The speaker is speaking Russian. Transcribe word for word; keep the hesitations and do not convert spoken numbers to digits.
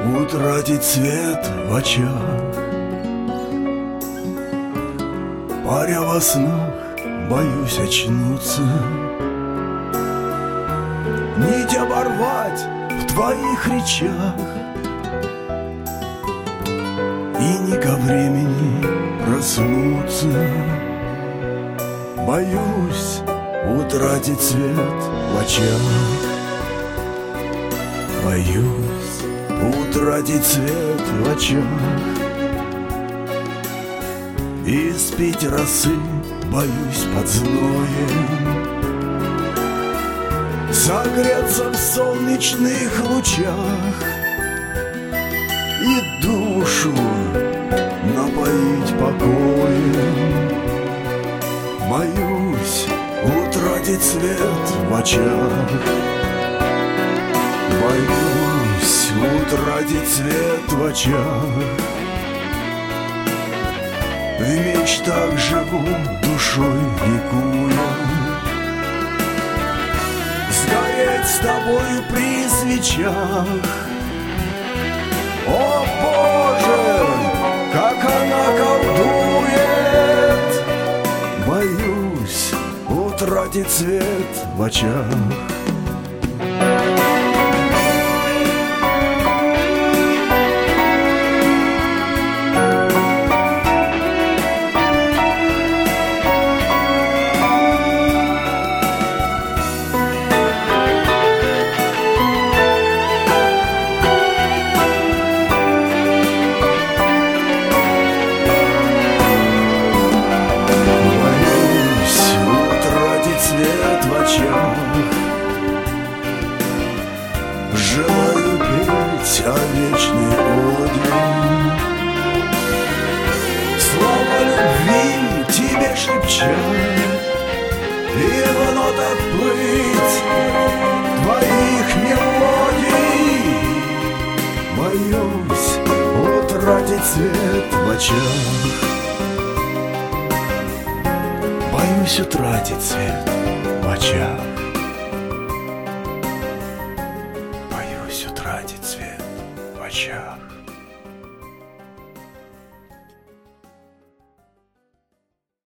утратить свет в очах. Паря во снах, боюсь очнуться, нить оборвать в твоих речах, и не ко времени проснуться. Боюсь утратить свет в очах. Боюсь утратить свет в очах. И спить росы боюсь под зноем, согреться в солнечных лучах и душу напоить покоем. Боюсь утратить свет в очах. Боюсь утратить свет в очах. В мечтах живу, душой ликуя, сгореть с тобою при свечах. О, Боже, как она колдует! Боюсь утратить свет в очах. Желаю петь о вечной оде, слова любви тебе шепча, и в нотах плыть твоих мелодий. Боюсь утратить свет в очах. Боюсь утратить свет в очах.